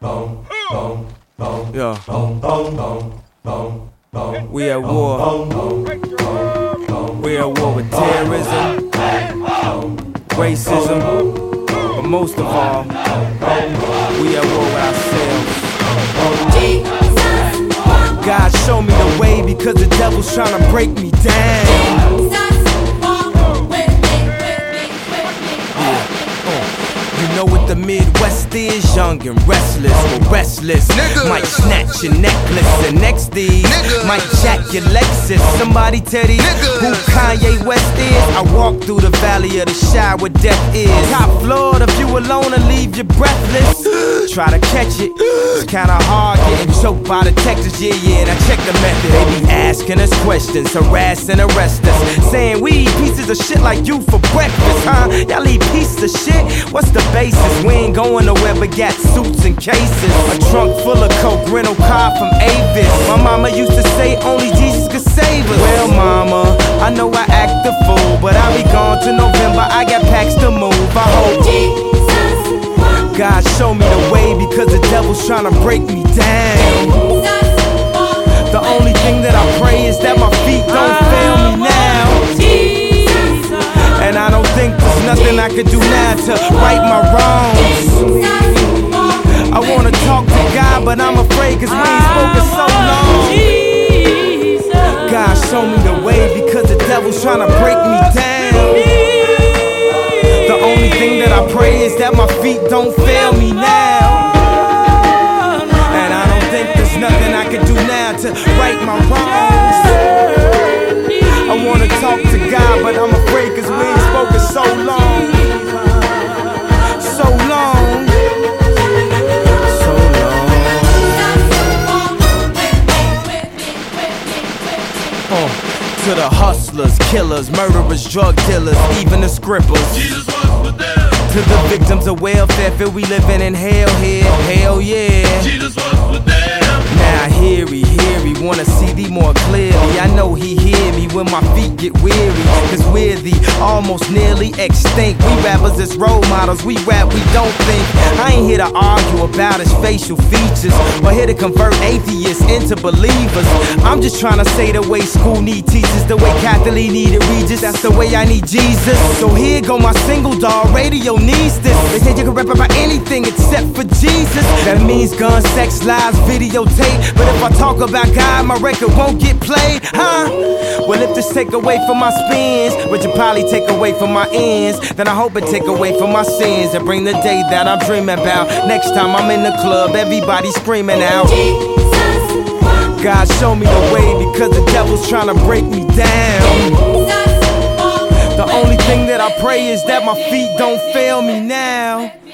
Yeah. We at war. We at war with terrorism, racism, but most of all, we at war with ourselves. God show me the way because the devil's trying to break me down. You know what the Midwest is, young and restless, or restless. Nigga. Might snatch your necklace, and next these might jack your Lexus. Somebody tell these who Kanye West is. I walk through the valley of the shadow where death is. Top floor, the view alone will leave you breathless. Try to catch it, it's kinda hard getting choked by the Texas. Yeah, and I check the method. They be asking us questions, harass and arrest us, saying we eat pieces of shit like you for breakfast, huh? Y'all eat pieces of shit? What's the basis? We ain't going nowhere but got suits and cases. A trunk full of coke, rental car from Avis. My mama used to say only Jesus could save us. Well, mama, I know I act the fool, but I'll be gone to November. I got packs to move. I hope God show me the way because the devil's trying to break me down. The only thing that I pray is that my feet don't fail me now. And I don't think there's nothing I could do now to right my wrongs. I wanna talk to God, but I'm afraid cause we ain't spoken so long. God show me the way because the devil's trying to break me down. The only thing that I pray is that my feet don't fail me now. And I don't think there's nothing I can do now to right my wrongs. I wanna talk to God, but I'm afraid cause we ain't spoken so long. So long. So long. To the hustlers, killers, murderers, drug dealers, even the scribblers. Jesus was with them. To the victims of welfare, feel we living in hell here. Hell yeah. Jesus was with them. Now hear he, wanna see thee more clearly. I know he hear me when my feet get weary, cause we're the almost nearly extinct. We rappers as role models, we rap, we don't think. I ain't here to argue about his facial features, or here to convert atheists into believers. I'm just trying to say the way school need teachers, the way Catholic needed Regis, that's the way I need Jesus. So here go my single, dog, radio needs this. They say you can rap about anything except for Jesus. That means guns, sex, lies, videotape. But if I talk about God, my record won't get played, huh? Well, if this take away from my spins, which will probably take away from my ends, then I hope it take away from my sins and bring the day that I'm dreaming about. Next time I'm in the club, everybody screaming out. God show me the way because the devil's trying to break me down. The only thing that I pray is that my feet don't fail me now.